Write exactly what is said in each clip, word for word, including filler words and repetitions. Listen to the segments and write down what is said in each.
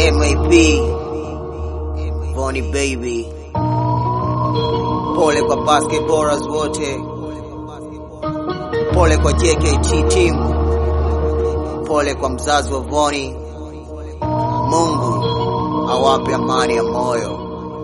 M A P Bonnie baby. Pole kwa basketballers wote, pole kwa J K T team, pole kwa mzazi wa Bonnie. Mungu awape amani ya moyo.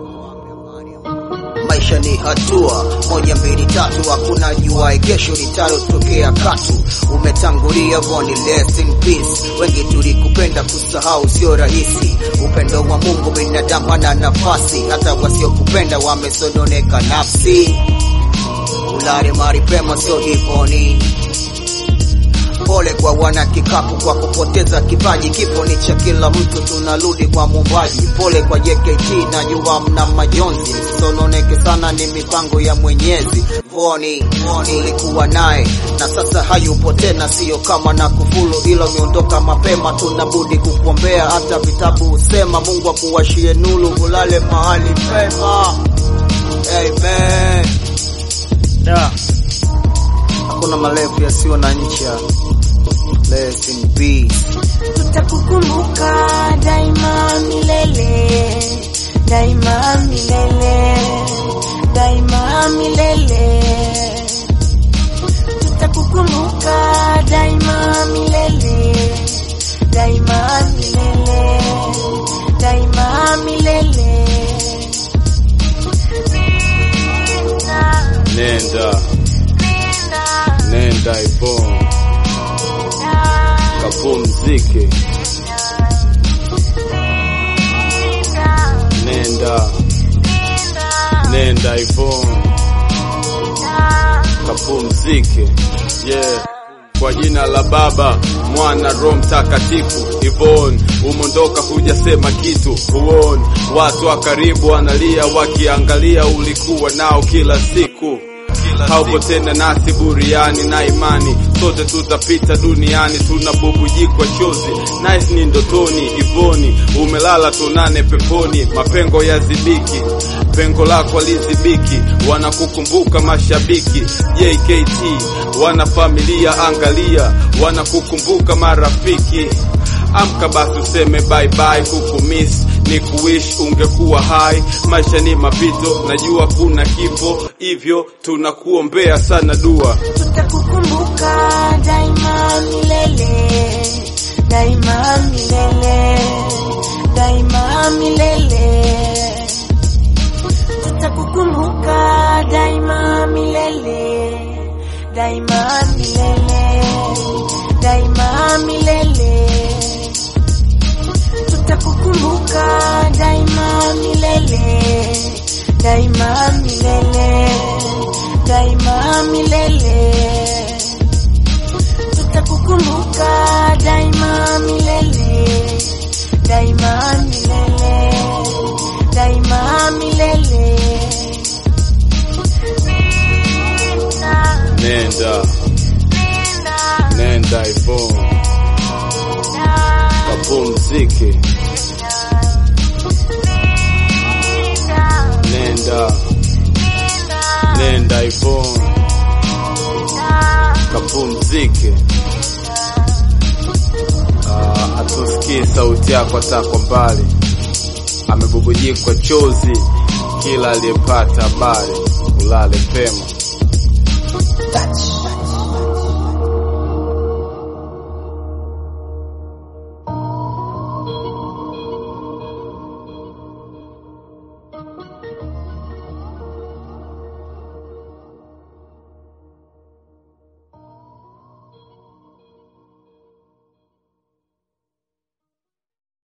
Maisha ni hatua moja mbili tatu, hakuna jua kesho litalotokea katu. Umetangulia Bonnie, rest in peace. Wengi tulikupenda, kusahau sio rahisi. Upendo wa Mungu binadamu hana nafasi, hata wasiokupenda wamesononeka nafsi. Ulale mari pema sio hiponi. Pole kwa wana kikapu kwa kupoteza kipaji, kifo ni cha kila mtu, tunarudi kwa Muumbaji. Pole kwa J K T, najua mna majonzi, msononeke sana, ni mipango ya Mwenyezi. Bonnie, ulikuwa naye na sasa hayupo tena, sio kama na kufulu, ila umeondoka mapema, tunabudi kukuombea. Hata vitabu usema Mungu akuwashie nuru, ulale mahali pema. Amen. Yeah. Hakuna marefu yasiyo na ncha. Rest in peace. Tutakukumbuka daima milele, daima milele, daima milele. Tutakukumbuka daima milele, daima milele, daima milele. Nenda, nenda Yvonne, kapumzike. Nenda, nenda Yvonne, kapumzike. Yeah. Kwa jina la Baba, Mwana, Roho Mtakatifu. Yvonne, umondoka hujasema kitu. Huoni watu wa karibu wanalia wakiangalia, ulikuwa nao kila siku. Haupo tena nasi buriani na imani, sote tutapita duniani, tunabubujikwa chozi. Nice ni ndotoni, Yvonne umelala tunane peponi. Mapengo ya zibiki, pengo lako alizibiki, wanakukumbuka mashabiki. J K T wana familia, angalia, wanakukumbuka marafiki. Amka basi useme bye bye, kukumiss ni kuwish ungekuwa hai. Maisha ni mapito, najua kuna kifo, hivyo tunakuombea sana dua. Tutakukumbuka daima milele, daima milele, daima milele. Tutakukumbuka daima milele, daima milele, daima milele. Tutakukumbuka daima milele, daima milele, daima milele. Tutakukumbuka daima milele, daima milele, daima milele. Nenda, nenda Yvonne, kapumzike. Nenda, nenda Yvonne, kapumzike. Ah, atusikie sauti yako hata kwa mbali. Amebubujikwa chozi kila aliyepata habari. Ulale pema. Touch.